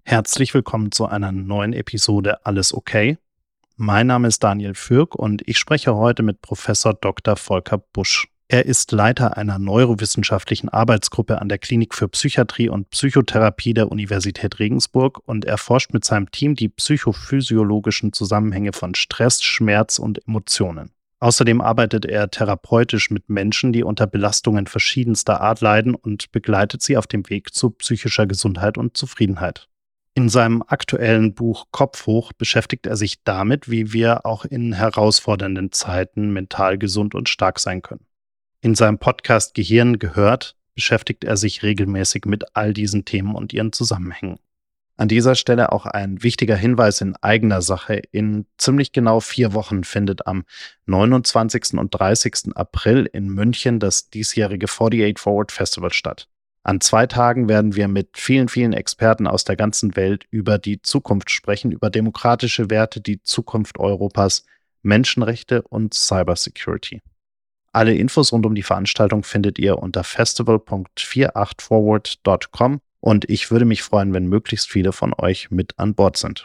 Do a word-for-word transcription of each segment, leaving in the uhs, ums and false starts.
Herzlich willkommen zu einer neuen Episode Alles okay? Mein Name ist Daniel Fürk und ich spreche heute mit Professor Doktor Volker Busch. Er ist Leiter einer neurowissenschaftlichen Arbeitsgruppe an der Klinik für Psychiatrie und Psychotherapie der Universität Regensburg und erforscht mit seinem Team die psychophysiologischen Zusammenhänge von Stress, Schmerz und Emotionen. Außerdem arbeitet er therapeutisch mit Menschen, die unter Belastungen verschiedenster Art leiden und begleitet sie auf dem Weg zu psychischer Gesundheit und Zufriedenheit. In seinem aktuellen Buch Kopf hoch beschäftigt er sich damit, wie wir auch in herausfordernden Zeiten mental gesund und stark sein können. In seinem Podcast Gehirn gehört beschäftigt er sich regelmäßig mit all diesen Themen und ihren Zusammenhängen. An dieser Stelle auch ein wichtiger Hinweis in eigener Sache. In ziemlich genau vier Wochen findet am neunundzwanzigsten und dreißigsten April in München das diesjährige achtundvierzig Forward Festival statt. An zwei Tagen werden wir mit vielen, vielen Experten aus der ganzen Welt über die Zukunft sprechen, über demokratische Werte, die Zukunft Europas, Menschenrechte und Cybersecurity. Alle Infos rund um die Veranstaltung findet ihr unter festival punkt achtzig forward punkt com und ich würde mich freuen, wenn möglichst viele von euch mit an Bord sind.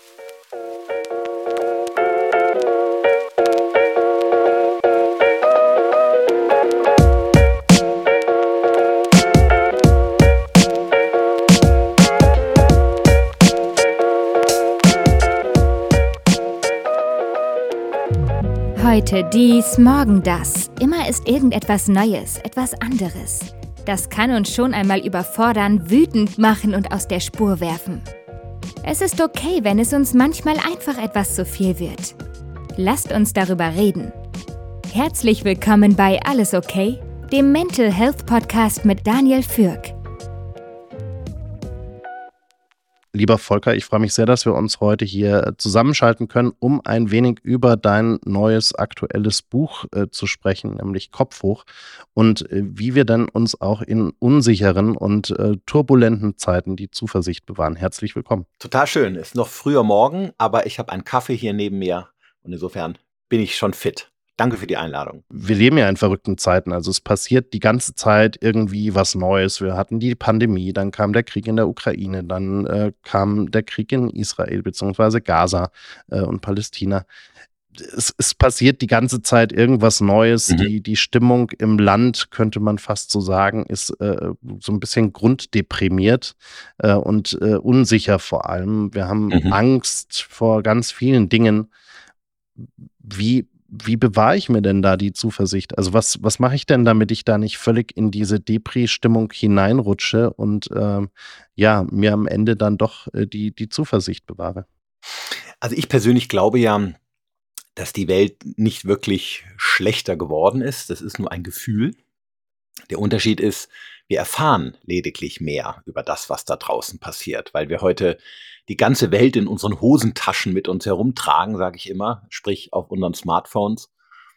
Heute dies, morgen das. Immer ist irgendetwas Neues, etwas anderes. Das kann uns schon einmal überfordern, wütend machen und aus der Spur werfen. Es ist okay, wenn es uns manchmal einfach etwas zu viel wird. Lasst uns darüber reden. Herzlich willkommen bei Alles okay, dem Mental Health Podcast mit Daniel Fürk. Lieber Volker, ich freue mich sehr, dass wir uns heute hier zusammenschalten können, um ein wenig über dein neues aktuelles Buch äh, zu sprechen, nämlich Kopf hoch, und äh, wie wir dann uns auch in unsicheren und äh, turbulenten Zeiten die Zuversicht bewahren. Herzlich willkommen. Total schön. Ist noch früher Morgen, aber ich habe einen Kaffee hier neben mir und insofern bin ich schon fit. Danke für die Einladung. Wir leben ja in verrückten Zeiten, also es passiert die ganze Zeit irgendwie was Neues. Wir hatten die Pandemie, dann kam der Krieg in der Ukraine, dann äh, kam der Krieg in Israel bzw. Gaza äh, und Palästina. Es, es passiert die ganze Zeit irgendwas Neues. Mhm. Die, die Stimmung im Land, könnte man fast so sagen, ist äh, so ein bisschen grunddeprimiert äh, und äh, unsicher vor allem. Wir haben mhm. Angst vor ganz vielen Dingen. Wie Wie bewahre ich mir denn da die Zuversicht? Also was, was mache ich denn, damit ich da nicht völlig in diese Depri-Stimmung hineinrutsche und ähm, ja, mir am Ende dann doch äh, die, die Zuversicht bewahre? Also ich persönlich glaube ja, dass die Welt nicht wirklich schlechter geworden ist. Das ist nur ein Gefühl. Der Unterschied ist, wir erfahren lediglich mehr über das, was da draußen passiert, weil wir heute die ganze Welt in unseren Hosentaschen mit uns herumtragen, sage ich immer, sprich auf unseren Smartphones.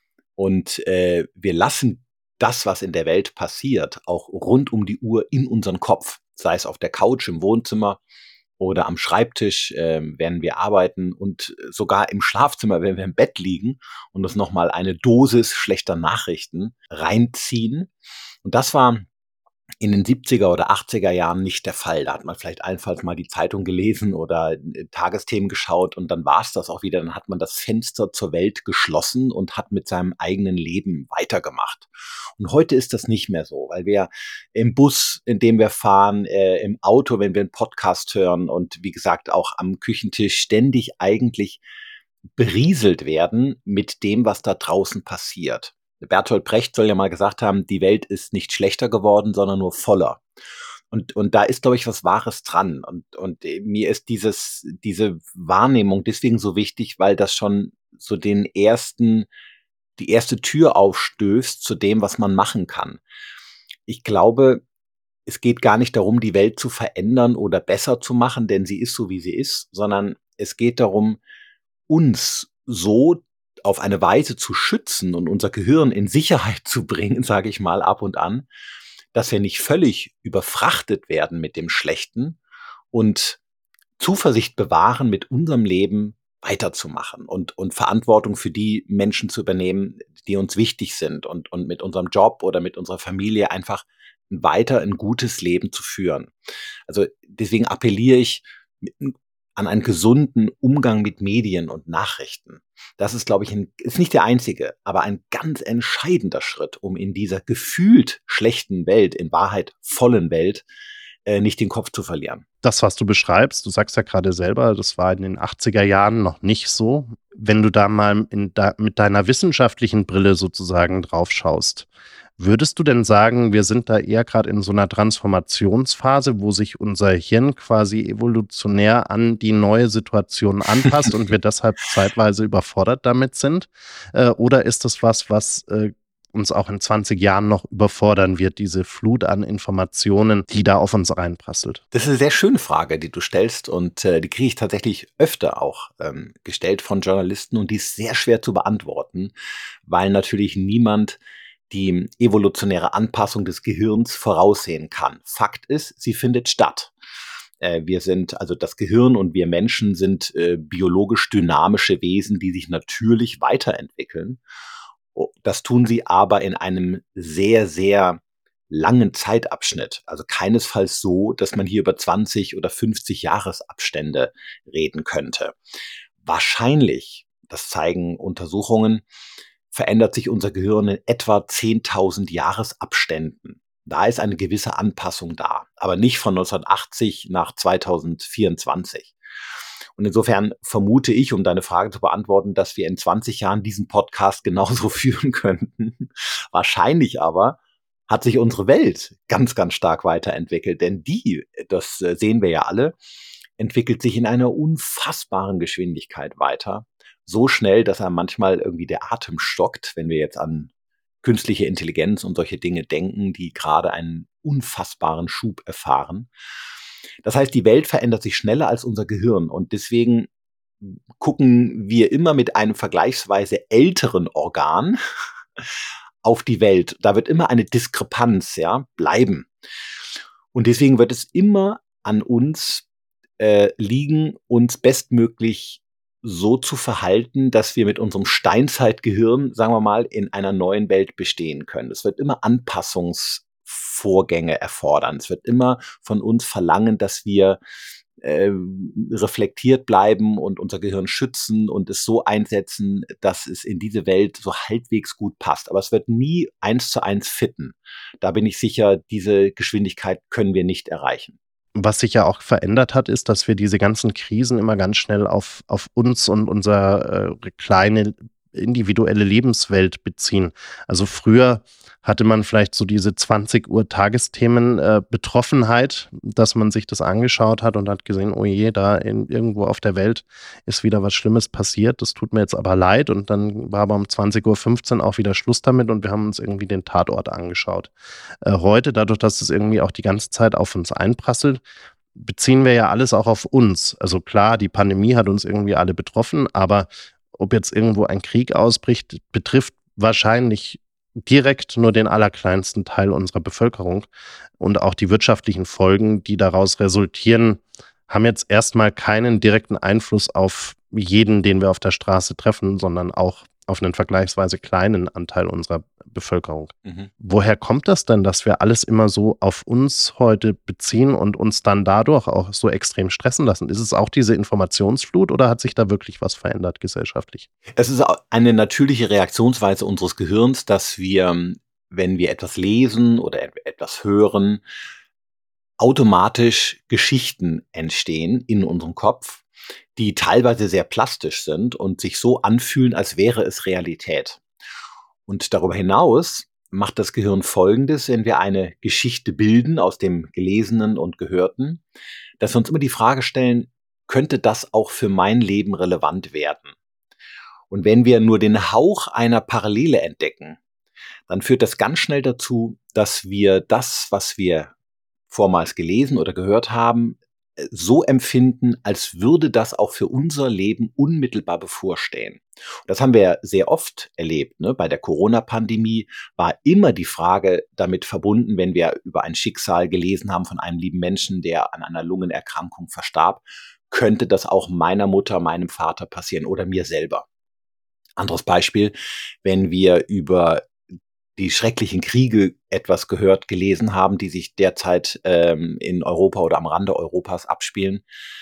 Und äh, wir lassen das, was in der Welt passiert, auch rund um die Uhr in unseren Kopf, sei es auf der Couch im Wohnzimmer oder am Schreibtisch, äh, während wir arbeiten und sogar im Schlafzimmer, wenn wir im Bett liegen und uns nochmal eine Dosis schlechter Nachrichten reinziehen. Und das war in den siebziger oder achtziger Jahren nicht der Fall. Da hat man vielleicht allenfalls mal die Zeitung gelesen oder Tagesthemen geschaut und dann war es das auch wieder. Dann hat man das Fenster zur Welt geschlossen und hat mit seinem eigenen Leben weitergemacht. Und heute ist das nicht mehr so, weil wir im Bus, in dem wir fahren, äh, im Auto, wenn wir einen Podcast hören und wie gesagt auch am Küchentisch ständig eigentlich berieselt werden mit dem, was da draußen passiert. Bertolt Brecht soll ja mal gesagt haben, die Welt ist nicht schlechter geworden, sondern nur voller. Und, und da ist, glaube ich, was Wahres dran. Und, und mir ist dieses, diese Wahrnehmung deswegen so wichtig, weil das schon so den ersten, die erste Tür aufstößt zu dem, was man machen kann. Ich glaube, es geht gar nicht darum, die Welt zu verändern oder besser zu machen, denn sie ist so, wie sie ist, sondern es geht darum, uns so auf eine Weise zu schützen und unser Gehirn in Sicherheit zu bringen, sage ich mal ab und an, dass wir nicht völlig überfrachtet werden mit dem Schlechten und Zuversicht bewahren, mit unserem Leben weiterzumachen und, und Verantwortung für die Menschen zu übernehmen, die uns wichtig sind und, und mit unserem Job oder mit unserer Familie einfach weiter ein gutes Leben zu führen. Also deswegen appelliere ich an einen gesunden Umgang mit Medien und Nachrichten. Das ist, glaube ich, ein, ist nicht der einzige, aber ein ganz entscheidender Schritt, um in dieser gefühlt schlechten Welt, in Wahrheit vollen Welt, äh, nicht den Kopf zu verlieren. Das, was du beschreibst, du sagst ja gerade selber, das war in den achtziger Jahren noch nicht so. Wenn du da mal in da, mit deiner wissenschaftlichen Brille sozusagen drauf schaust, würdest du denn sagen, wir sind da eher gerade in so einer Transformationsphase, wo sich unser Hirn quasi evolutionär an die neue Situation anpasst und wir deshalb zeitweise überfordert damit sind? Äh, oder ist das was, was äh, uns auch in zwanzig Jahren noch überfordern wird, diese Flut an Informationen, die da auf uns reinprasselt? Das ist eine sehr schöne Frage, die du stellst, und äh, die kriege ich tatsächlich öfter auch ähm, gestellt von Journalisten, und die ist sehr schwer zu beantworten, weil natürlich niemand die evolutionäre Anpassung des Gehirns voraussehen kann. Fakt ist, sie findet statt. Äh, wir sind, also das Gehirn und wir Menschen sind äh, biologisch dynamische Wesen, die sich natürlich weiterentwickeln. Das tun sie aber in einem sehr, sehr langen Zeitabschnitt. Also keinesfalls so, dass man hier über zwanzig oder fünfzig Jahresabstände reden könnte. Wahrscheinlich, das zeigen Untersuchungen, verändert sich unser Gehirn in etwa zehntausend Jahresabständen. Da ist eine gewisse Anpassung da, aber nicht von neunzehnhundertachtzig nach zweitausendvierundzwanzig. Und insofern vermute ich, um deine Frage zu beantworten, dass wir in zwanzig Jahren diesen Podcast genauso führen könnten. Wahrscheinlich aber hat sich unsere Welt ganz, ganz stark weiterentwickelt, denn die, das sehen wir ja alle, entwickelt sich in einer unfassbaren Geschwindigkeit weiter. So schnell, dass einem manchmal irgendwie der Atem stockt, wenn wir jetzt an künstliche Intelligenz und solche Dinge denken, die gerade einen unfassbaren Schub erfahren. Das heißt, die Welt verändert sich schneller als unser Gehirn, und deswegen gucken wir immer mit einem vergleichsweise älteren Organ auf die Welt. Da wird immer eine Diskrepanz, ja, bleiben. Und deswegen wird es immer an uns äh, liegen, uns bestmöglich so zu verhalten, dass wir mit unserem Steinzeitgehirn, sagen wir mal, in einer neuen Welt bestehen können. Es wird immer Anpassungsvorgänge erfordern. Es wird immer von uns verlangen, dass wir äh, reflektiert bleiben und unser Gehirn schützen und es so einsetzen, dass es in diese Welt so halbwegs gut passt. Aber es wird nie eins zu eins fitten. Da bin ich sicher, diese Geschwindigkeit können wir nicht erreichen. Was sich ja auch verändert hat, ist, dass wir diese ganzen Krisen immer ganz schnell auf, auf uns und unsere äh, kleine individuelle Lebenswelt beziehen. Also früher hatte man vielleicht so diese zwanzig Uhr Tagesthemen äh, Betroffenheit, dass man sich das angeschaut hat und hat gesehen, oh je, da in, irgendwo auf der Welt ist wieder was Schlimmes passiert, das tut mir jetzt aber leid, und dann war aber um zwanzig Uhr fünfzehn auch wieder Schluss damit und wir haben uns irgendwie den Tatort angeschaut. Äh, heute, dadurch, dass es irgendwie auch die ganze Zeit auf uns einprasselt, beziehen wir ja alles auch auf uns. Also klar, die Pandemie hat uns irgendwie alle betroffen, aber ob jetzt irgendwo ein Krieg ausbricht, betrifft wahrscheinlich direkt nur den allerkleinsten Teil unserer Bevölkerung. Und auch die wirtschaftlichen Folgen, die daraus resultieren, haben jetzt erstmal keinen direkten Einfluss auf jeden, den wir auf der Straße treffen, sondern auch auf einen vergleichsweise kleinen Anteil unserer Bevölkerung. Mhm. Woher kommt das denn, dass wir alles immer so auf uns heute beziehen und uns dann dadurch auch so extrem stressen lassen? Ist es auch diese Informationsflut oder hat sich da wirklich was verändert gesellschaftlich? Es ist eine natürliche Reaktionsweise unseres Gehirns, dass wir, wenn wir etwas lesen oder etwas hören, automatisch Geschichten entstehen in unserem Kopf, die teilweise sehr plastisch sind und sich so anfühlen, als wäre es Realität. Und darüber hinaus macht das Gehirn Folgendes, wenn wir eine Geschichte bilden aus dem Gelesenen und Gehörten, dass wir uns immer die Frage stellen, könnte das auch für mein Leben relevant werden? Und wenn wir nur den Hauch einer Parallele entdecken, dann führt das ganz schnell dazu, dass wir das, was wir vormals gelesen oder gehört haben, so empfinden, als würde das auch für unser Leben unmittelbar bevorstehen. Und das haben wir sehr oft erlebt. Ne? Bei der Corona-Pandemie war immer die Frage damit verbunden, wenn wir über ein Schicksal gelesen haben von einem lieben Menschen, der an einer Lungenerkrankung verstarb, könnte das auch meiner Mutter, meinem Vater passieren oder mir selber. Anderes Beispiel, wenn wir über die schrecklichen Kriege etwas gehört, gelesen haben, die sich derzeit ähm, in Europa oder am Rande Europas abspielen,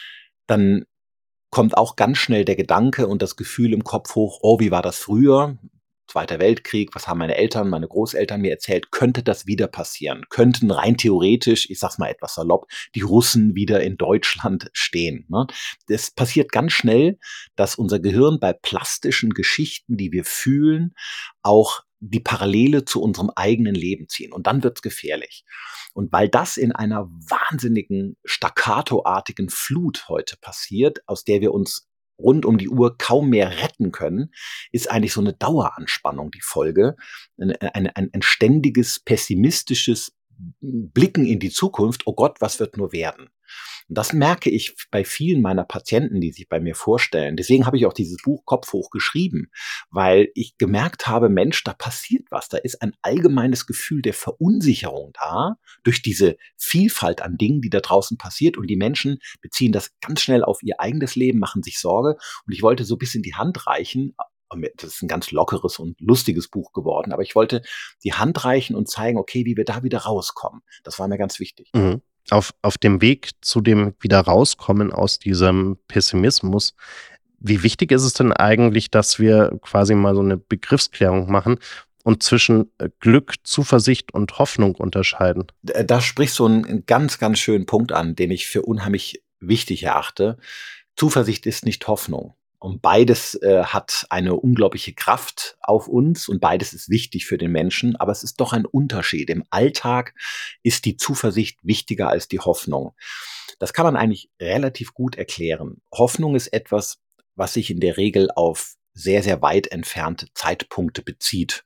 dann kommt auch ganz schnell der Gedanke und das Gefühl im Kopf hoch, oh, wie war das früher? Zweiter Weltkrieg, was haben meine Eltern, meine Großeltern mir erzählt? Könnte das wieder passieren? Könnten rein theoretisch, ich sag's mal etwas salopp, die Russen wieder in Deutschland stehen? Ne? Das passiert ganz schnell, dass unser Gehirn bei plastischen Geschichten, die wir fühlen, auch die Parallele zu unserem eigenen Leben ziehen. Und dann wird's gefährlich. Und weil das in einer wahnsinnigen, staccatoartigen Flut heute passiert, aus der wir uns rund um die Uhr kaum mehr retten können, ist eigentlich so eine Daueranspannung die Folge. Ein, ein, ein, ein ständiges, pessimistisches Blicken in die Zukunft. Oh Gott, was wird nur werden? Und das merke ich bei vielen meiner Patienten, die sich bei mir vorstellen. Deswegen habe ich auch dieses Buch Kopf hoch geschrieben, weil ich gemerkt habe, Mensch, da passiert was. Da ist ein allgemeines Gefühl der Verunsicherung da durch diese Vielfalt an Dingen, die da draußen passiert. Und die Menschen beziehen das ganz schnell auf ihr eigenes Leben, machen sich Sorge. Und ich wollte so ein bisschen die Hand reichen. Das ist ein ganz lockeres und lustiges Buch geworden. Aber ich wollte die Hand reichen und zeigen, okay, wie wir da wieder rauskommen. Das war mir ganz wichtig. Mhm. Auf, auf dem Weg zu dem wieder rauskommen aus diesem Pessimismus, wie wichtig ist es denn eigentlich, dass wir quasi mal so eine Begriffsklärung machen und zwischen Glück, Zuversicht und Hoffnung unterscheiden? Da sprichst du einen ganz, ganz schönen Punkt an, den ich für unheimlich wichtig erachte. Zuversicht ist nicht Hoffnung. Und beides äh, hat eine unglaubliche Kraft auf uns und beides ist wichtig für den Menschen, aber es ist doch ein Unterschied. Im Alltag ist die Zuversicht wichtiger als die Hoffnung. Das kann man eigentlich relativ gut erklären. Hoffnung ist etwas, was sich in der Regel auf sehr, sehr weit entfernte Zeitpunkte bezieht.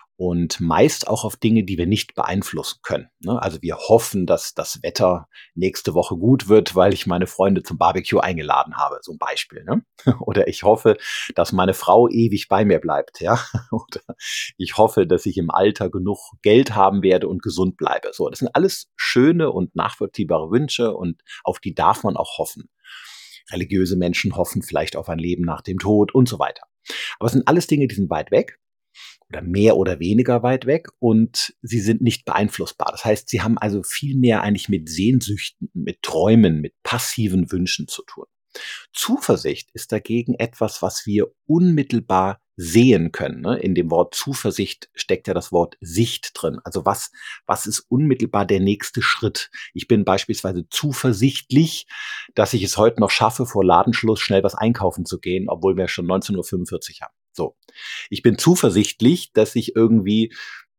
Und meist auch auf Dinge, die wir nicht beeinflussen können. Also wir hoffen, dass das Wetter nächste Woche gut wird, weil ich meine Freunde zum Barbecue eingeladen habe, so ein Beispiel. Ne? Oder ich hoffe, dass meine Frau ewig bei mir bleibt. Ja? Oder ich hoffe, dass ich im Alter genug Geld haben werde und gesund bleibe. So, das sind alles schöne und nachvollziehbare Wünsche und auf die darf man auch hoffen. Religiöse Menschen hoffen vielleicht auf ein Leben nach dem Tod und so weiter. Aber es sind alles Dinge, die sind weit weg. Oder mehr oder weniger weit weg und sie sind nicht beeinflussbar. Das heißt, sie haben also viel mehr eigentlich mit Sehnsüchten, mit Träumen, mit passiven Wünschen zu tun. Zuversicht ist dagegen etwas, was wir unmittelbar sehen können. Ne? In dem Wort Zuversicht steckt ja das Wort Sicht drin. Also was, was ist unmittelbar der nächste Schritt? Ich bin beispielsweise zuversichtlich, dass ich es heute noch schaffe, vor Ladenschluss schnell was einkaufen zu gehen, obwohl wir schon neunzehn Uhr fünfundvierzig haben. So. Ich bin zuversichtlich, dass ich irgendwie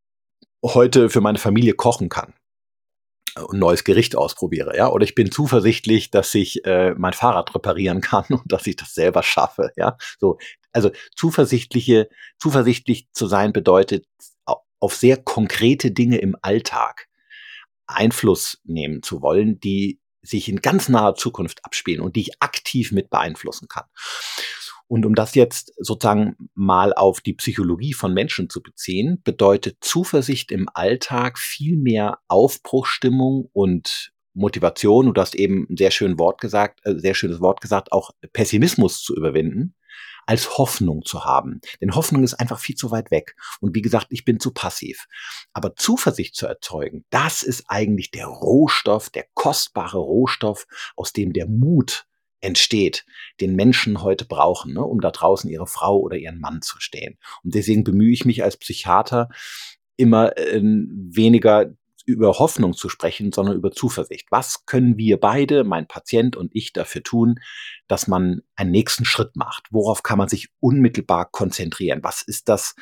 heute für meine Familie kochen kann. Ein neues Gericht ausprobiere, ja, oder ich bin zuversichtlich, dass ich äh, mein Fahrrad reparieren kann und dass ich das selber schaffe, ja, so, also zuversichtliche, zuversichtlich zu sein bedeutet, auf sehr konkrete Dinge im Alltag Einfluss nehmen zu wollen, die sich in ganz naher Zukunft abspielen und die ich aktiv mit beeinflussen kann. Und um das jetzt sozusagen mal auf die Psychologie von Menschen zu beziehen, bedeutet Zuversicht im Alltag viel mehr Aufbruchsstimmung und Motivation. Und du hast eben ein sehr schönes Wort gesagt, äh, sehr schönes Wort gesagt, auch Pessimismus zu überwinden, als Hoffnung zu haben. Denn Hoffnung ist einfach viel zu weit weg. Und wie gesagt, ich bin zu passiv. Aber Zuversicht zu erzeugen, das ist eigentlich der Rohstoff, der kostbare Rohstoff, aus dem der Mut entsteht, den Menschen heute brauchen, ne, um da draußen ihre Frau oder ihren Mann zu stehen. Und deswegen bemühe ich mich als Psychiater immer äh, weniger über Hoffnung zu sprechen, sondern über Zuversicht. Was können wir beide, mein Patient und ich, dafür tun, dass man einen nächsten Schritt macht? Worauf kann man sich unmittelbar konzentrieren? Was ist das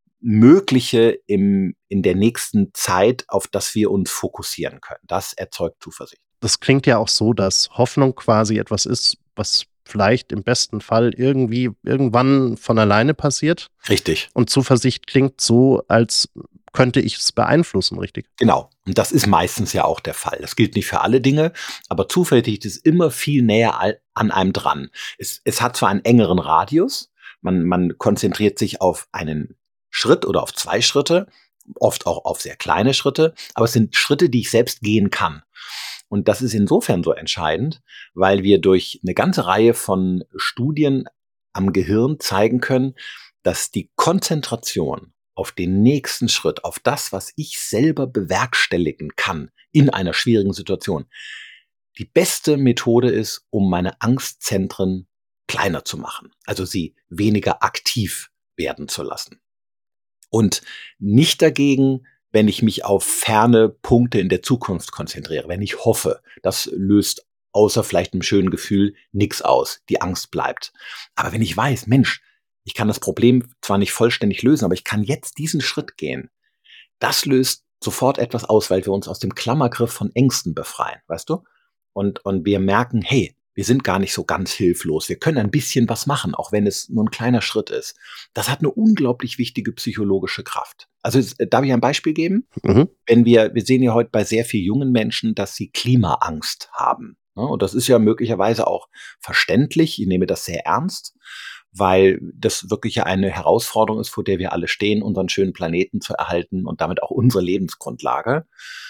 Mögliche im, in der nächsten Zeit, auf das wir uns fokussieren können? Das erzeugt Zuversicht. Das klingt ja auch so, dass Hoffnung quasi etwas ist, was vielleicht im besten Fall irgendwie irgendwann von alleine passiert. Richtig. Und Zuversicht klingt so, als könnte ich es beeinflussen, richtig? Genau. Und das ist meistens ja auch der Fall. Das gilt nicht für alle Dinge, aber Zuversicht ist immer viel näher an einem dran. Es, es hat zwar einen engeren Radius, man, man konzentriert sich auf einen Schritt oder auf zwei Schritte, oft auch auf sehr kleine Schritte, aber es sind Schritte, die ich selbst gehen kann. Und das ist insofern so entscheidend, weil wir durch eine ganze Reihe von Studien am Gehirn zeigen können, dass die Konzentration auf den nächsten Schritt, auf das, was ich selber bewerkstelligen kann in einer schwierigen Situation, die beste Methode ist, um meine Angstzentren kleiner zu machen, also sie weniger aktiv werden zu lassen. Und nicht dagegen, wenn ich mich auf ferne Punkte in der Zukunft konzentriere, wenn ich hoffe. Das löst außer vielleicht einem schönen Gefühl nichts aus. Die Angst bleibt. Aber wenn ich weiß, Mensch, ich kann das Problem zwar nicht vollständig lösen, aber ich kann jetzt diesen Schritt gehen, das löst sofort etwas aus, weil wir uns aus dem Klammergriff von Ängsten befreien, weißt du? Und, und wir merken, hey, wir sind gar nicht so ganz hilflos. Wir können ein bisschen was machen, auch wenn es nur ein kleiner Schritt ist. Das hat eine unglaublich wichtige psychologische Kraft. Also darf ich ein Beispiel geben? Mhm. Wenn wir, wir sehen ja heute bei sehr vielen jungen Menschen, dass sie Klimaangst haben. Und das ist ja möglicherweise auch verständlich. Ich nehme das sehr ernst, weil das wirklich ja eine Herausforderung ist, vor der wir alle stehen, unseren schönen Planeten zu erhalten und damit auch unsere Lebensgrundlage.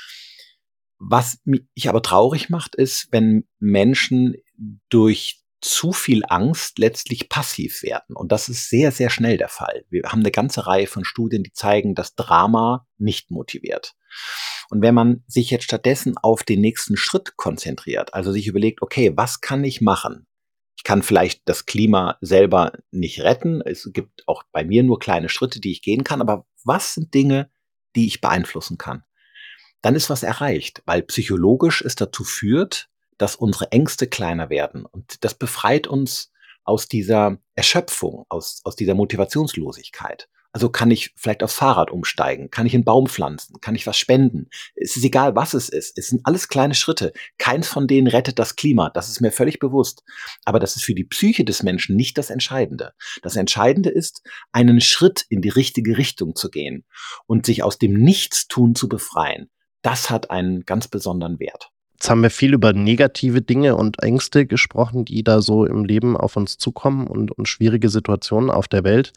Was mich aber traurig macht, ist, wenn Menschen durch zu viel Angst letztlich passiv werden. Und das ist sehr, sehr schnell der Fall. Wir haben eine ganze Reihe von Studien, die zeigen, dass Drama nicht motiviert. Und wenn man sich jetzt stattdessen auf den nächsten Schritt konzentriert, also sich überlegt, okay, was kann ich machen? Ich kann vielleicht das Klima selber nicht retten. Es gibt auch bei mir nur kleine Schritte, die ich gehen kann. Aber was sind Dinge, die ich beeinflussen kann? Dann ist was erreicht, weil psychologisch es dazu führt, dass unsere Ängste kleiner werden. Und das befreit uns aus dieser Erschöpfung, aus, aus dieser Motivationslosigkeit. Also kann ich vielleicht aufs Fahrrad umsteigen, kann ich einen Baum pflanzen, kann ich was spenden. Es ist egal, was es ist. Es sind alles kleine Schritte. Keins von denen rettet das Klima. Das ist mir völlig bewusst. Aber das ist für die Psyche des Menschen nicht das Entscheidende. Das Entscheidende ist, einen Schritt in die richtige Richtung zu gehen und sich aus dem Nichtstun zu befreien. Das hat einen ganz besonderen Wert. Jetzt haben wir viel über negative Dinge und Ängste gesprochen, die da so im Leben auf uns zukommen und, und schwierige Situationen auf der Welt.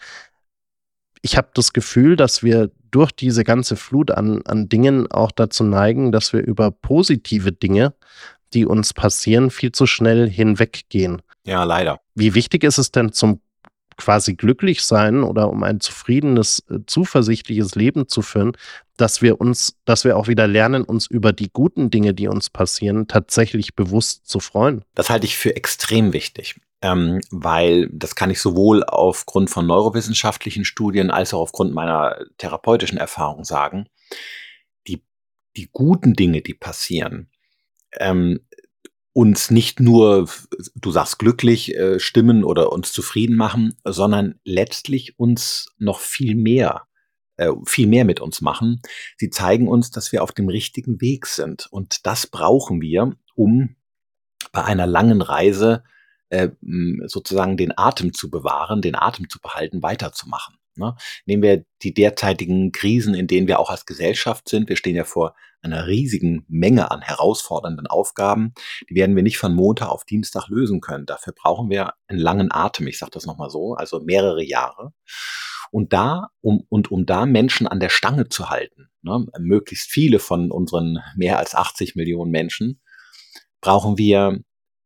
Ich habe das Gefühl, dass wir durch diese ganze Flut an, an Dingen auch dazu neigen, dass wir über positive Dinge, die uns passieren, viel zu schnell hinweggehen. Ja, leider. Wie wichtig ist es denn zum quasi glücklich sein oder um ein zufriedenes, zuversichtliches Leben zu führen, dass wir uns, dass wir auch wieder lernen, uns über die guten Dinge, die uns passieren, tatsächlich bewusst zu freuen? Das halte ich für extrem wichtig, ähm, weil das kann ich sowohl aufgrund von neurowissenschaftlichen Studien als auch aufgrund meiner therapeutischen Erfahrung sagen. Die, die guten Dinge, die passieren, ähm, uns nicht nur, du sagst glücklich äh, stimmen oder uns zufrieden machen, sondern letztlich uns noch viel mehr, äh, viel mehr mit uns machen. Sie zeigen uns, dass wir auf dem richtigen Weg sind. Und das brauchen wir, um bei einer langen Reise äh, sozusagen den Atem zu bewahren, den Atem zu behalten, weiterzumachen. Ne? Nehmen wir die derzeitigen Krisen, in denen wir auch als Gesellschaft sind. Wir stehen ja vor einer riesigen Menge an herausfordernden Aufgaben. Die werden wir nicht von Montag auf Dienstag lösen können. Dafür brauchen wir einen langen Atem. Ich sage das nochmal so, also mehrere Jahre. Und da, um, und um da Menschen an der Stange zu halten, ne, möglichst viele von unseren mehr als achtzig Millionen Menschen, brauchen wir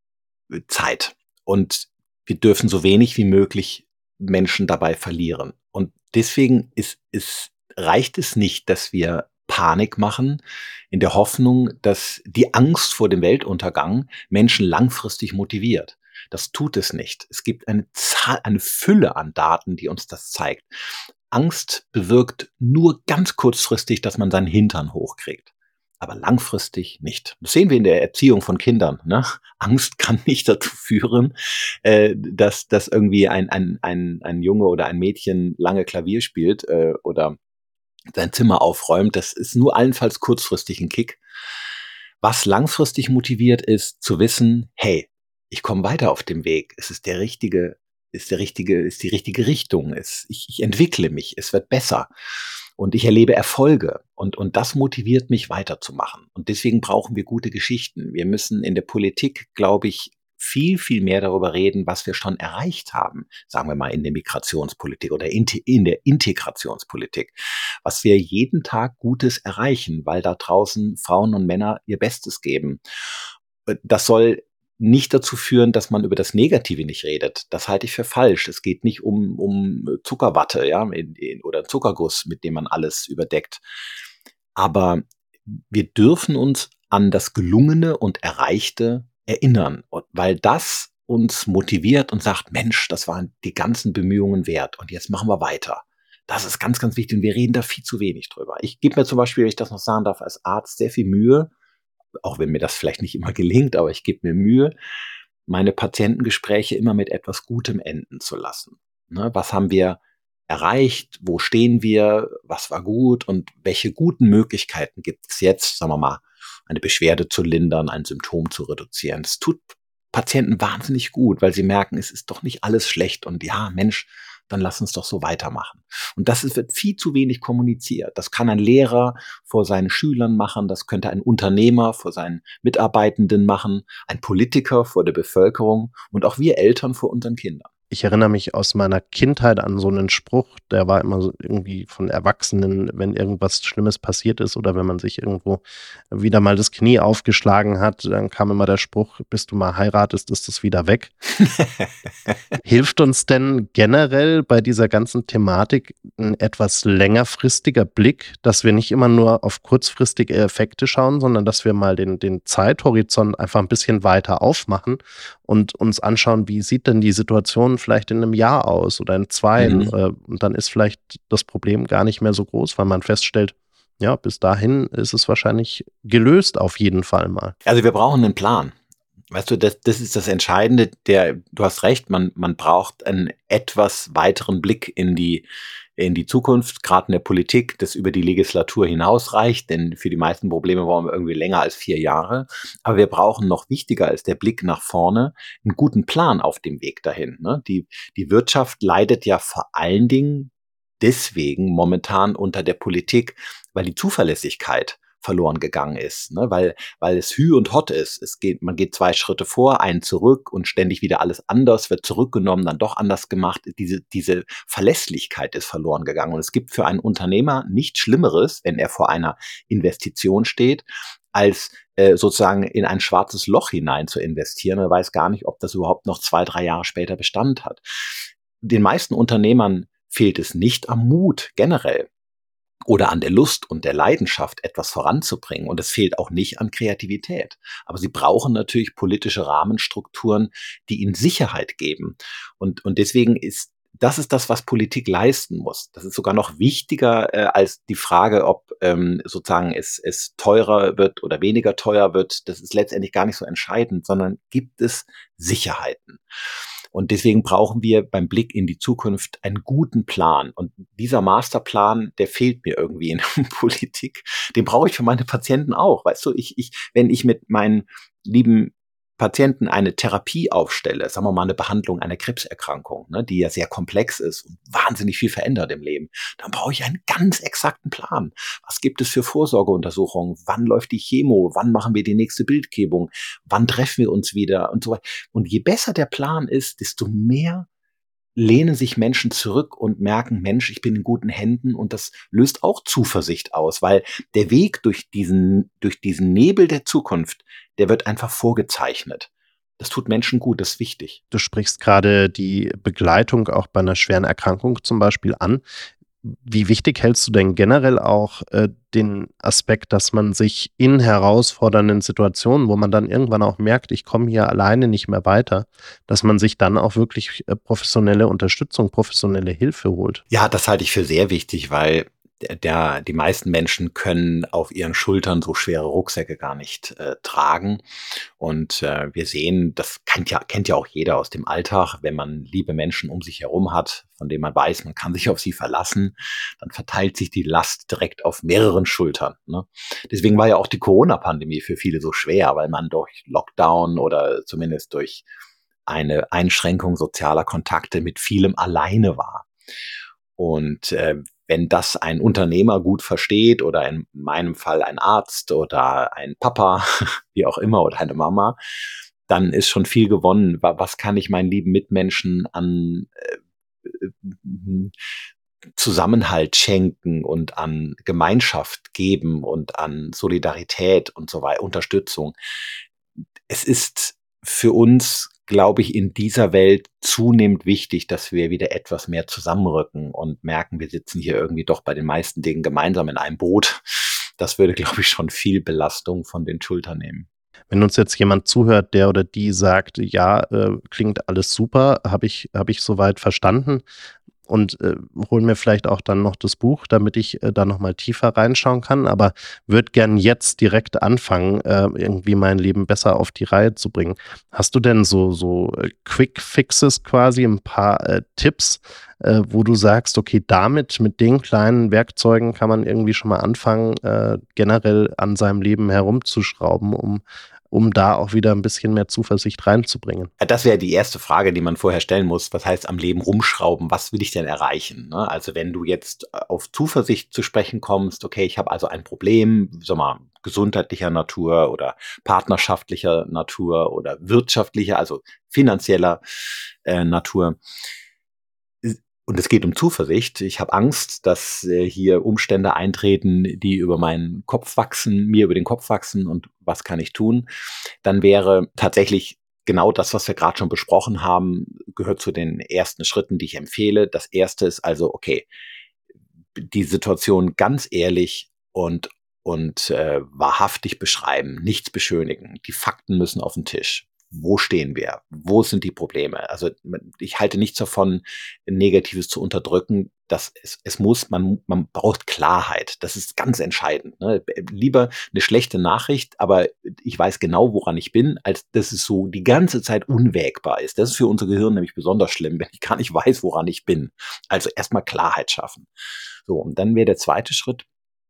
Zeit. Und wir dürfen so wenig wie möglich Menschen dabei verlieren. Und deswegen ist, ist, reicht es nicht, dass wir Panik machen, in der Hoffnung, dass die Angst vor dem Weltuntergang Menschen langfristig motiviert. Das tut es nicht. Es gibt eine Zahl, eine Fülle an Daten, die uns das zeigt. Angst bewirkt nur ganz kurzfristig, dass man seinen Hintern hochkriegt. Aber langfristig nicht. Das sehen wir in der Erziehung von Kindern. Ne? Angst kann nicht dazu führen, äh, dass, dass irgendwie ein, ein, ein, ein Junge oder ein Mädchen lange Klavier spielt äh, oder sein Zimmer aufräumt. Das ist nur allenfalls kurzfristig ein Kick. Was langfristig motiviert ist, zu wissen, hey, ich komme weiter auf dem Weg. Es ist der richtige, ist der richtige, ist die richtige Richtung. Es, ich, ich entwickle mich. Es wird besser. Und ich erlebe Erfolge und, und das motiviert mich weiterzumachen. Und deswegen brauchen wir gute Geschichten. Wir müssen in der Politik, glaube ich, viel, viel mehr darüber reden, was wir schon erreicht haben. Sagen wir mal in der Migrationspolitik oder in, in der Integrationspolitik. Was wir jeden Tag Gutes erreichen, weil da draußen Frauen und Männer ihr Bestes geben. Das soll nicht dazu führen, dass man über das Negative nicht redet. Das halte ich für falsch. Es geht nicht um, um Zuckerwatte, ja, in, in, oder Zuckerguss, mit dem man alles überdeckt. Aber wir dürfen uns an das Gelungene und Erreichte erinnern, und weil das uns motiviert und sagt, Mensch, das waren die ganzen Bemühungen wert und jetzt machen wir weiter. Das ist ganz, ganz wichtig und wir reden da viel zu wenig drüber. Ich gebe mir zum Beispiel, wenn ich das noch sagen darf, als Arzt sehr viel Mühe, auch wenn mir das vielleicht nicht immer gelingt, aber ich gebe mir Mühe, meine Patientengespräche immer mit etwas Gutem enden zu lassen. Ne, was haben wir erreicht? Wo stehen wir? Was war gut? Und welche guten Möglichkeiten gibt es jetzt, sagen wir mal, eine Beschwerde zu lindern, ein Symptom zu reduzieren? Das tut Patienten wahnsinnig gut, weil sie merken, es ist doch nicht alles schlecht und ja, Mensch, dann lass uns doch so weitermachen. Und das ist, wird viel zu wenig kommuniziert. Das kann ein Lehrer vor seinen Schülern machen, das könnte ein Unternehmer vor seinen Mitarbeitenden machen, ein Politiker vor der Bevölkerung und auch wir Eltern vor unseren Kindern. Ich erinnere mich aus meiner Kindheit an so einen Spruch, der war immer so irgendwie von Erwachsenen, wenn irgendwas Schlimmes passiert ist oder wenn man sich irgendwo wieder mal das Knie aufgeschlagen hat, dann kam immer der Spruch, bis du mal heiratest, ist das wieder weg. Hilft uns denn generell bei dieser ganzen Thematik ein etwas längerfristiger Blick, dass wir nicht immer nur auf kurzfristige Effekte schauen, sondern dass wir mal den, den Zeithorizont einfach ein bisschen weiter aufmachen und uns anschauen, wie sieht denn die Situation vielleicht in einem Jahr aus oder in zwei. Mhm. Und dann ist vielleicht das Problem gar nicht mehr so groß, weil man feststellt, ja, bis dahin ist es wahrscheinlich gelöst auf jeden Fall mal. Also wir brauchen einen Plan. Weißt du, das, das ist das Entscheidende. Der, du hast recht, man, man braucht einen etwas weiteren Blick in die, in die Zukunft, gerade in der Politik, das über die Legislatur hinausreicht, denn für die meisten Probleme brauchen wir irgendwie länger als vier Jahre. Aber wir brauchen noch wichtiger als der Blick nach vorne einen guten Plan auf dem Weg dahin. Ne? Die, die Wirtschaft leidet ja vor allen Dingen deswegen momentan unter der Politik, weil die Zuverlässigkeit verloren gegangen ist, ne? weil, weil es Hü und Hott ist. Es geht, man geht zwei Schritte vor, einen zurück und ständig wieder alles anders, wird zurückgenommen, dann doch anders gemacht. Diese, diese Verlässlichkeit ist verloren gegangen. Und es gibt für einen Unternehmer nichts Schlimmeres, wenn er vor einer Investition steht, als äh, sozusagen in ein schwarzes Loch hinein zu investieren. Er weiß gar nicht, ob das überhaupt noch zwei, drei Jahre später Bestand hat. Den meisten Unternehmern fehlt es nicht am Mut generell oder an der Lust und der Leidenschaft, etwas voranzubringen. Und es fehlt auch nicht an Kreativität. Aber sie brauchen natürlich politische Rahmenstrukturen, die ihnen Sicherheit geben. Und, und deswegen ist das ist das, was Politik leisten muss. Das ist sogar noch wichtiger äh, als die Frage, ob ähm, sozusagen es, es teurer wird oder weniger teuer wird. Das ist letztendlich gar nicht so entscheidend, sondern gibt es Sicherheiten. Und deswegen brauchen wir beim Blick in die Zukunft einen guten Plan. Und dieser Masterplan, der fehlt mir irgendwie in der Politik. Den brauche ich für meine Patienten auch. Weißt du, ich, ich, wenn ich mit meinen lieben Patienten eine Therapie aufstelle, sagen wir mal eine Behandlung einer Krebserkrankung, ne, die ja sehr komplex ist und wahnsinnig viel verändert im Leben, dann brauche ich einen ganz exakten Plan. Was gibt es für Vorsorgeuntersuchungen? Wann läuft die Chemo? Wann machen wir die nächste Bildgebung? Wann treffen wir uns wieder? Und so weiter. Und je besser der Plan ist, desto mehr lehnen sich Menschen zurück und merken, Mensch, ich bin in guten Händen, und das löst auch Zuversicht aus, weil der Weg durch diesen, durch diesen Nebel der Zukunft, der wird einfach vorgezeichnet. Das tut Menschen gut, das ist wichtig. Du sprichst gerade die Begleitung auch bei einer schweren Erkrankung zum Beispiel an. Wie wichtig hältst du denn generell auch äh, den Aspekt, dass man sich in herausfordernden Situationen, wo man dann irgendwann auch merkt, ich komme hier alleine nicht mehr weiter, dass man sich dann auch wirklich äh, professionelle Unterstützung, professionelle Hilfe holt? Ja, das halte ich für sehr wichtig, weil der, der, die meisten Menschen können auf ihren Schultern so schwere Rucksäcke gar nicht äh, tragen. Und äh, wir sehen, das kennt ja, kennt ja auch jeder aus dem Alltag, wenn man liebe Menschen um sich herum hat, von denen man weiß, man kann sich auf sie verlassen, dann verteilt sich die Last direkt auf mehreren Schultern. Ne? Deswegen war ja auch die Corona-Pandemie für viele so schwer, weil man durch Lockdown oder zumindest durch eine Einschränkung sozialer Kontakte mit vielem alleine war. Und äh, wenn das ein Unternehmer gut versteht oder in meinem Fall ein Arzt oder ein Papa, wie auch immer, oder eine Mama, dann ist schon viel gewonnen. Was kann ich meinen lieben Mitmenschen an äh, Zusammenhalt schenken und an Gemeinschaft geben und an Solidarität und so weiter, Unterstützung? Es ist für uns, glaube ich, in dieser Welt zunehmend wichtig, dass wir wieder etwas mehr zusammenrücken und merken, wir sitzen hier irgendwie doch bei den meisten Dingen gemeinsam in einem Boot das würde, glaube ich, schon viel Belastung von den Schultern nehmen. Wenn uns jetzt jemand zuhört, der oder die sagt, ja, äh, klingt alles super, habe ich, hab ich soweit verstanden und äh, hol mir vielleicht auch dann noch das Buch, damit ich äh, da nochmal tiefer reinschauen kann, aber würde gern jetzt direkt anfangen, äh, irgendwie mein Leben besser auf die Reihe zu bringen. Hast du denn so, so äh, Quick Fixes quasi, ein paar äh, Tipps, äh, wo du sagst, okay, damit, mit den kleinen Werkzeugen kann man irgendwie schon mal anfangen, äh, generell an seinem Leben herumzuschrauben, um um da auch wieder ein bisschen mehr Zuversicht reinzubringen? Das wäre die erste Frage, die man vorher stellen muss. Was heißt am Leben rumschrauben? Was will ich denn erreichen? Ne? Also wenn du jetzt auf Zuversicht zu sprechen kommst, okay, ich habe also ein Problem, sag mal, gesundheitlicher Natur oder partnerschaftlicher Natur oder wirtschaftlicher, also finanzieller äh, Natur. Und es geht um Zuversicht. Ich habe Angst, dass äh, hier Umstände eintreten, die über meinen Kopf wachsen, mir über den Kopf wachsen. Und was kann ich tun? Dann wäre tatsächlich genau das, was wir gerade schon besprochen haben, gehört zu den ersten Schritten, die ich empfehle. Das erste ist also, okay, die Situation ganz ehrlich und, und äh, wahrhaftig beschreiben, nichts beschönigen. Die Fakten müssen auf den Tisch. Wo stehen wir? Wo sind die Probleme? Also ich halte nichts davon, Negatives zu unterdrücken. Das, es, es muss, man, man braucht Klarheit. Das ist ganz entscheidend. Ne? Lieber eine schlechte Nachricht, aber ich weiß genau, woran ich bin, als dass es so die ganze Zeit unwägbar ist. Das ist für unser Gehirn nämlich besonders schlimm, wenn ich gar nicht weiß, woran ich bin. Also erstmal Klarheit schaffen. So, und dann wäre der zweite Schritt,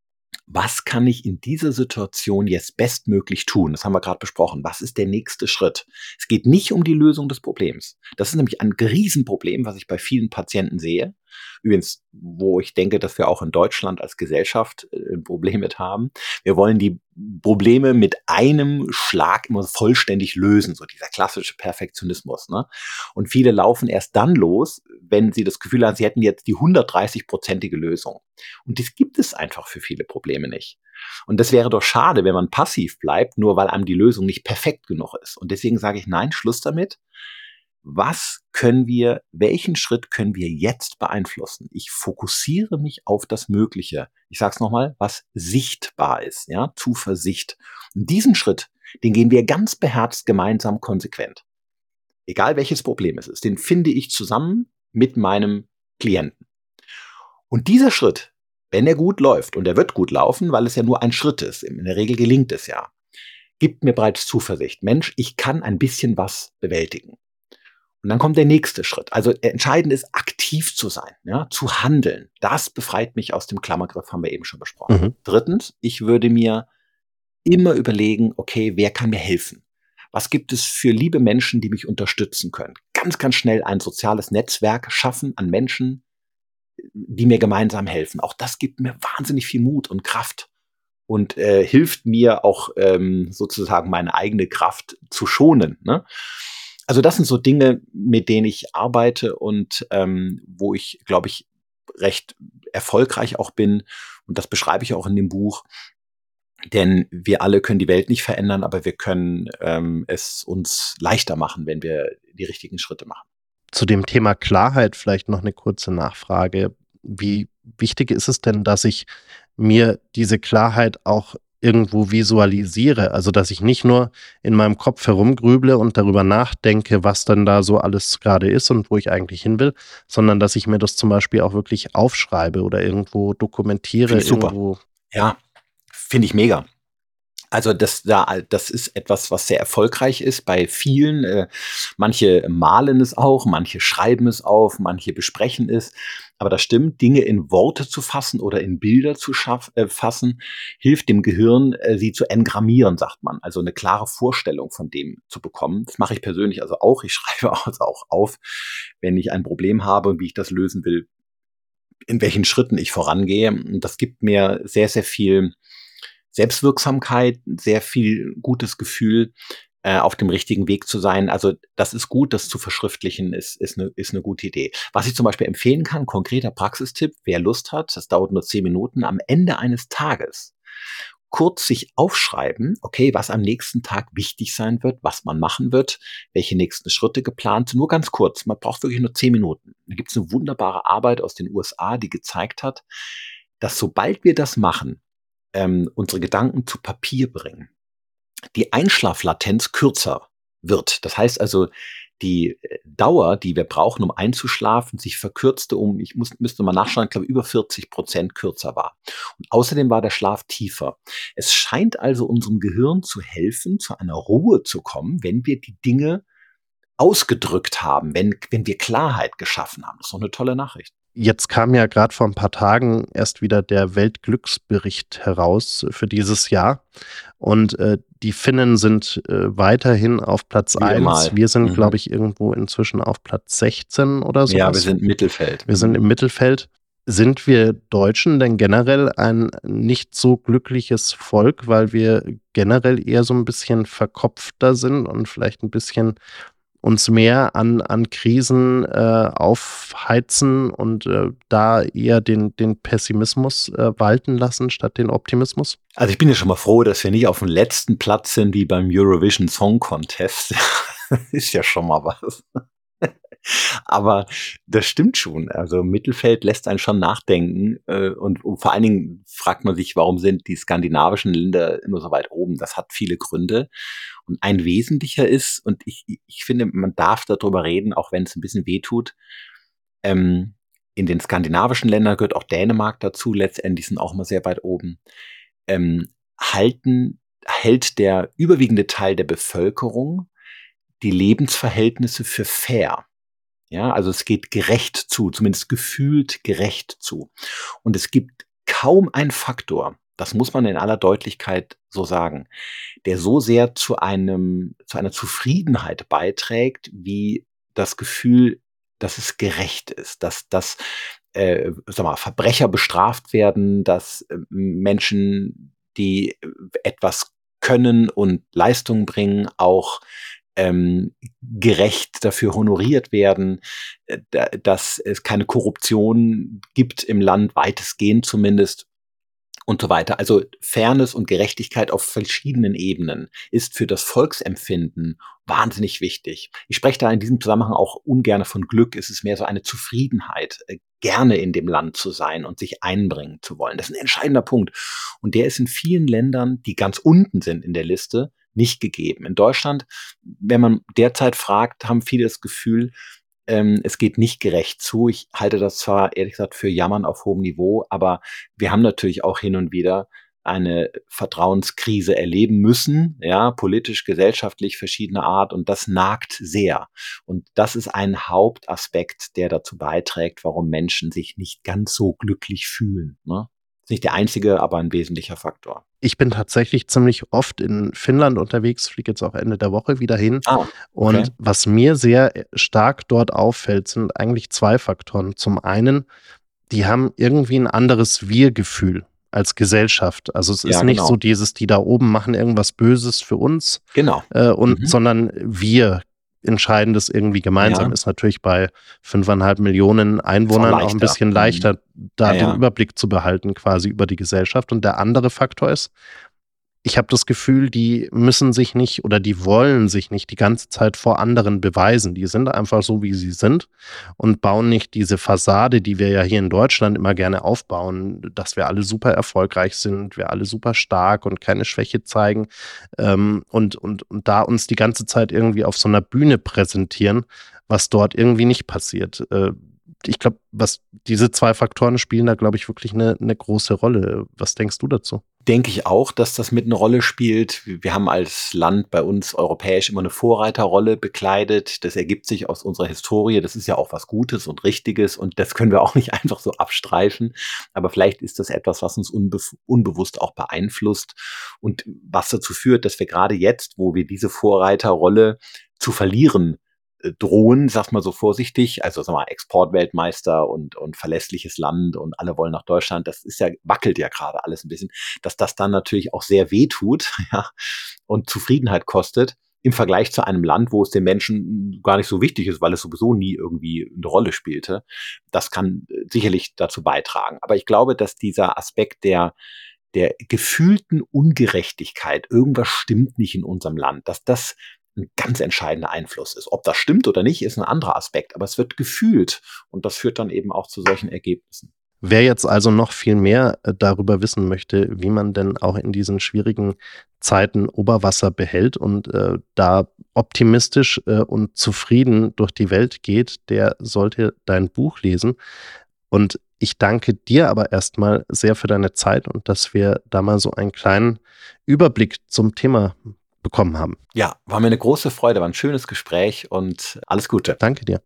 was kann ich in dieser Situation jetzt bestmöglich tun? Das haben wir gerade besprochen. Was ist der nächste Schritt? Es geht nicht um die Lösung des Problems. Das ist nämlich ein Riesenproblem, was ich bei vielen Patienten sehe. Übrigens, wo ich denke, dass wir auch in Deutschland als Gesellschaft ein Problem mit haben. Wir wollen die Probleme mit einem Schlag immer vollständig lösen, so dieser klassische Perfektionismus. Ne? Und viele laufen erst dann los, wenn sie das Gefühl haben, sie hätten jetzt die hundertdreißig-prozentige Lösung. Und das gibt es einfach für viele Probleme nicht. Und das wäre doch schade, wenn man passiv bleibt, nur weil einem die Lösung nicht perfekt genug ist. Und deswegen sage ich, nein, Schluss damit. Was können wir, welchen Schritt können wir jetzt beeinflussen? Ich fokussiere mich auf das Mögliche. Ich sage es nochmal, was sichtbar ist, ja, Zuversicht. Und diesen Schritt, den gehen wir ganz beherzt gemeinsam konsequent. Egal welches Problem es ist, den finde ich zusammen mit meinem Klienten. Und dieser Schritt, wenn er gut läuft, und er wird gut laufen, weil es ja nur ein Schritt ist, in der Regel gelingt es ja, gibt mir bereits Zuversicht. Mensch, ich kann ein bisschen was bewältigen. Und dann kommt der nächste Schritt. Also entscheidend ist, aktiv zu sein, ja, zu handeln. Das befreit mich aus dem Klammergriff, haben wir eben schon besprochen. Mhm. Drittens, ich würde mir immer überlegen, okay, wer kann mir helfen? Was gibt es für liebe Menschen, die mich unterstützen können? Ganz, ganz schnell ein soziales Netzwerk schaffen an Menschen, die mir gemeinsam helfen. Auch das gibt mir wahnsinnig viel Mut und Kraft und äh, hilft mir auch ähm, sozusagen meine eigene Kraft zu schonen, ne? Also das sind so Dinge, mit denen ich arbeite und ähm, wo ich, glaube ich, recht erfolgreich auch bin. Und das beschreibe ich auch in dem Buch. Denn wir alle können die Welt nicht verändern, aber wir können ähm, es uns leichter machen, wenn wir die richtigen Schritte machen. Zu dem Thema Klarheit vielleicht noch eine kurze Nachfrage. Wie wichtig ist es denn, dass ich mir diese Klarheit auch irgendwo visualisiere, also dass ich nicht nur in meinem Kopf herumgrüble und darüber nachdenke, was dann da so alles gerade ist und wo ich eigentlich hin will, sondern dass ich mir das zum Beispiel auch wirklich aufschreibe oder irgendwo dokumentiere. Finde ich super. Irgendwo. Ja, finde ich mega. Also das, da, das ist etwas, was sehr erfolgreich ist bei vielen. Äh, manche malen es auch, manche schreiben es auf, manche besprechen es. Aber das stimmt, Dinge in Worte zu fassen oder in Bilder zu schaff, äh, fassen, hilft dem Gehirn, äh, sie zu engrammieren, sagt man. Also eine klare Vorstellung von dem zu bekommen. Das mache ich persönlich also auch. Ich schreibe also auch auf, wenn ich ein Problem habe und wie ich das lösen will, in welchen Schritten ich vorangehe. Und das gibt mir sehr, sehr viel Selbstwirksamkeit, sehr viel gutes Gefühl, äh, auf dem richtigen Weg zu sein. Also das ist gut, das zu verschriftlichen, ist, ist, eine, ist eine gute Idee. Was ich zum Beispiel empfehlen kann, konkreter Praxistipp, wer Lust hat, das dauert nur zehn Minuten, am Ende eines Tages kurz sich aufschreiben, okay, was am nächsten Tag wichtig sein wird, was man machen wird, welche nächsten Schritte geplant sind, nur ganz kurz, man braucht wirklich nur zehn Minuten. Da gibt es eine wunderbare Arbeit aus den U S A, die gezeigt hat, dass sobald wir das machen, ähm, unsere Gedanken zu Papier bringen, die Einschlaflatenz kürzer wird. Das heißt also, die äh, Dauer, die wir brauchen, um einzuschlafen, sich verkürzte um, ich muss, müsste mal nachschauen, ich glaube über vierzig Prozent kürzer war. Und außerdem war der Schlaf tiefer. Es scheint also unserem Gehirn zu helfen, zu einer Ruhe zu kommen, wenn wir die Dinge ausgedrückt haben, wenn, wenn wir Klarheit geschaffen haben. Das ist doch eine tolle Nachricht. Jetzt kam ja gerade vor ein paar Tagen erst wieder der Weltglücksbericht heraus für dieses Jahr. Und äh, die Finnen sind äh, weiterhin auf Platz Wieder eins. mal. Wir sind, Mhm. glaube ich, irgendwo inzwischen auf Platz sechzehn oder so. Ja, wir sind im Mittelfeld. Wir sind im Mittelfeld. Sind wir Deutschen denn generell ein nicht so glückliches Volk, weil wir generell eher so ein bisschen verkopfter sind und vielleicht ein bisschen uns mehr an, an Krisen äh, aufheizen und äh, da eher den, den Pessimismus äh, walten lassen statt den Optimismus? Also ich bin ja schon mal froh, dass wir nicht auf dem letzten Platz sind wie beim Eurovision Song Contest. Ist ja schon mal was. Aber das stimmt schon. Also Mittelfeld lässt einen schon nachdenken. Äh, und, und vor allen Dingen fragt man sich, warum sind die skandinavischen Länder immer so weit oben? Das hat viele Gründe. Und ein wesentlicher ist, und ich, ich finde, man darf darüber reden, auch wenn es ein bisschen wehtut, ähm, in den skandinavischen Ländern gehört auch Dänemark dazu, letztendlich sind auch mal sehr weit oben, ähm, halten, hält der überwiegende Teil der Bevölkerung die Lebensverhältnisse für fair. Ja, also es geht gerecht zu, zumindest gefühlt gerecht zu. Und es gibt kaum einen Faktor, das muss man in aller Deutlichkeit so sagen, der so sehr zu einem, zu einer Zufriedenheit beiträgt, wie das Gefühl, dass es gerecht ist, dass, dass äh, sag mal, Verbrecher bestraft werden, dass äh, Menschen, die äh, etwas können und Leistung bringen, auch ähm, gerecht dafür honoriert werden, äh, dass es keine Korruption gibt im Land, weitestgehend zumindest, und so weiter. Also Fairness und Gerechtigkeit auf verschiedenen Ebenen ist für das Volksempfinden wahnsinnig wichtig. Ich spreche da in diesem Zusammenhang auch ungern von Glück. Es ist mehr so eine Zufriedenheit, äh, gerne in dem Land zu sein und sich einbringen zu wollen. Das ist ein entscheidender Punkt. Und der ist in vielen Ländern, die ganz unten sind in der Liste, nicht gegeben. In Deutschland, wenn man derzeit fragt, haben viele das Gefühl, ähm, es geht nicht gerecht zu. Ich halte das zwar ehrlich gesagt für Jammern auf hohem Niveau, aber wir haben natürlich auch hin und wieder eine Vertrauenskrise erleben müssen, ja, politisch, gesellschaftlich verschiedener Art, und das nagt sehr. Und das ist ein Hauptaspekt, der dazu beiträgt, warum Menschen sich nicht ganz so glücklich fühlen, ne? Ist nicht der einzige, aber ein wesentlicher Faktor. Ich bin tatsächlich ziemlich oft in Finnland unterwegs, fliege jetzt auch Ende der Woche wieder hin. Ah, okay. Und was mir sehr stark dort auffällt, sind eigentlich zwei Faktoren. Zum einen, die haben irgendwie ein anderes Wir-Gefühl als Gesellschaft. Also es ist Ja, nicht genau. so dieses, die da oben machen irgendwas Böses für uns, Genau. äh, und Mhm. sondern wir entscheiden das irgendwie gemeinsam. Ja. Ist natürlich bei fünfeinhalb Millionen Einwohnern auch, auch ein leichter. bisschen Mhm. leichter, da Ja, ja. den Überblick zu behalten quasi über die Gesellschaft. Und der andere Faktor ist, ich habe das Gefühl, die müssen sich nicht oder die wollen sich nicht die ganze Zeit vor anderen beweisen. Die sind einfach so, wie sie sind und bauen nicht diese Fassade, die wir ja hier in Deutschland immer gerne aufbauen, dass wir alle super erfolgreich sind, wir alle super stark und keine Schwäche zeigen, ähm, und, und, und da uns die ganze Zeit irgendwie auf so einer Bühne präsentieren, was dort irgendwie nicht passiert. Äh, ich glaube, was diese zwei Faktoren spielen da, glaube ich, wirklich eine, eine große Rolle. Was denkst du dazu? Denke ich auch, dass das mit eine Rolle spielt. Wir haben als Land bei uns europäisch immer eine Vorreiterrolle bekleidet. Das ergibt sich aus unserer Historie. Das ist ja auch was Gutes und Richtiges und das können wir auch nicht einfach so abstreifen. Aber vielleicht ist das etwas, was uns unbe unbewusst auch beeinflusst und was dazu führt, dass wir gerade jetzt, wo wir diese Vorreiterrolle zu verlieren drohen, sag mal so vorsichtig, also sag mal Exportweltmeister und und verlässliches Land und alle wollen nach Deutschland, das ist ja, wackelt ja gerade alles ein bisschen, dass das dann natürlich auch sehr weh tut, ja, und Zufriedenheit kostet im Vergleich zu einem Land, wo es den Menschen gar nicht so wichtig ist, weil es sowieso nie irgendwie eine Rolle spielte. Das kann sicherlich dazu beitragen. Aber ich glaube, dass dieser Aspekt der der gefühlten Ungerechtigkeit, irgendwas stimmt nicht in unserem Land, dass das ein ganz entscheidender Einfluss ist. Ob das stimmt oder nicht, ist ein anderer Aspekt, aber es wird gefühlt und das führt dann eben auch zu solchen Ergebnissen. Wer jetzt also noch viel mehr darüber wissen möchte, wie man denn auch in diesen schwierigen Zeiten Oberwasser behält und äh, da optimistisch äh, und zufrieden durch die Welt geht, der sollte dein Buch lesen. Und ich danke dir aber erstmal sehr für deine Zeit und dass wir da mal so einen kleinen Überblick zum Thema bekommen haben. Ja, war mir eine große Freude, war ein schönes Gespräch und alles Gute. Danke dir.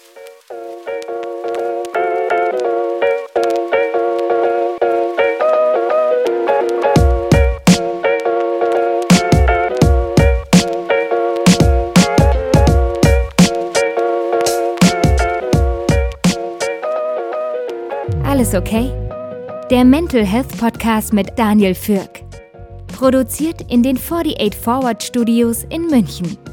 Alles okay? Der Mental Health Podcast mit Daniel Fürk. Produziert in den achtundvierzig Forward Studios in München.